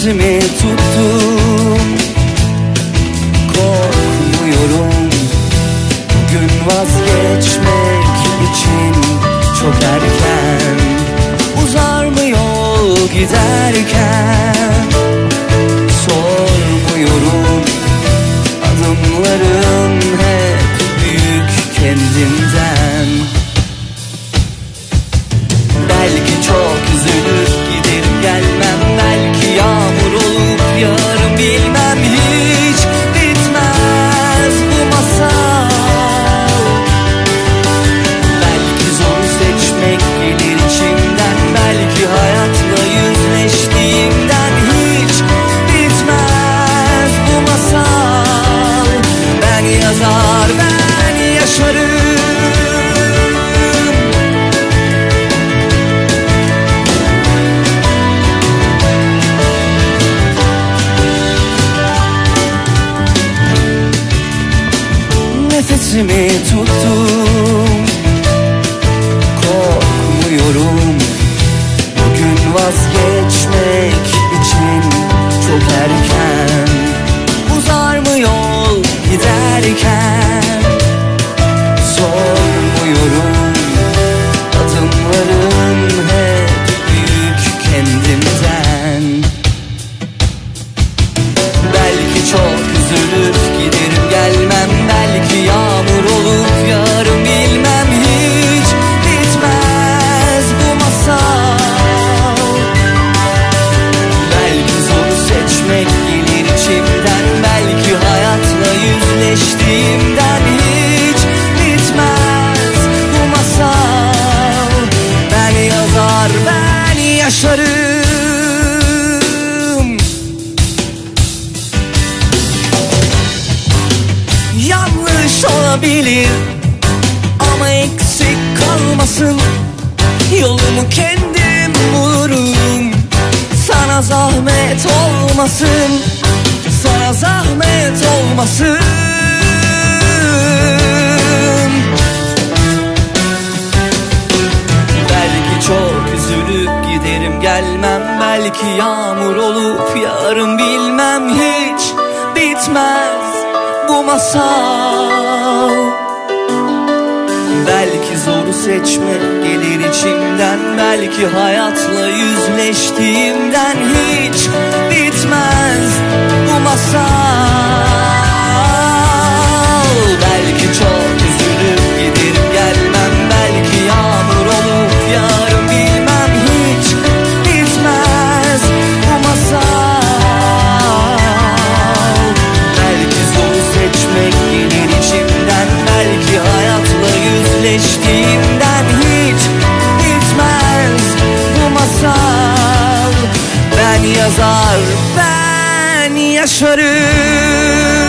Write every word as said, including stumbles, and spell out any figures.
Nefesimi tuttum, korkmuyorum. Bugün vazgeçmek için çok erken. Uzar mı yol giderken? Sormuyorum. Adımlarım hep büyük kendimden. Belki çok üzülür giderim gelmem. Belki yağmur olup yağarım bilmem. Hiç bitmez bu masal. Belki zor seçmek gelir içimden. Belki hayatla yüzleştiğimden. Hiç bitmez bu masal. Ben yazar, ben yaşarım. Nefesimi tuttum, korkmuyorum. Bugün vazgeçmek için çok erken. Uzar mı yol giderken? Sormuyorum. Adımlarım hep büyük kendimden. Belki çok üzülür giderim gelmem. Belki yağmur olup yağarım bilmem. Hiç bitmez bu masal. Belki zor seçmek gelir içimden. Belki hayatla yüzleştiğimden. Hiç bitmez bu masal. Ben yazar, ben yaşarım. Yanlış olabilir ama eksik kalmasın. Yolumu kendim bulurum. Sana zahmet olmasın. Sana zahmet olmasın. Belki çok üzülüp giderim gelmem. Belki yağmur olup yağarım bilmem. Hiç bitmez bu masal. Belki zoru seçmek gelir içimden. Belki hayatla yüzleştiğimden. Hiç bitmez bu masal. Belki çok üzülüp giderim gelmem. Belki yağmur olup yağarım bilmem. Hiç bitmez bu masal. Belki zor seçmek gelir içimden. Belki hayatla yüzleştiğimden. Hiç bitmez bu masal. Ben yazar, ben yaşarım.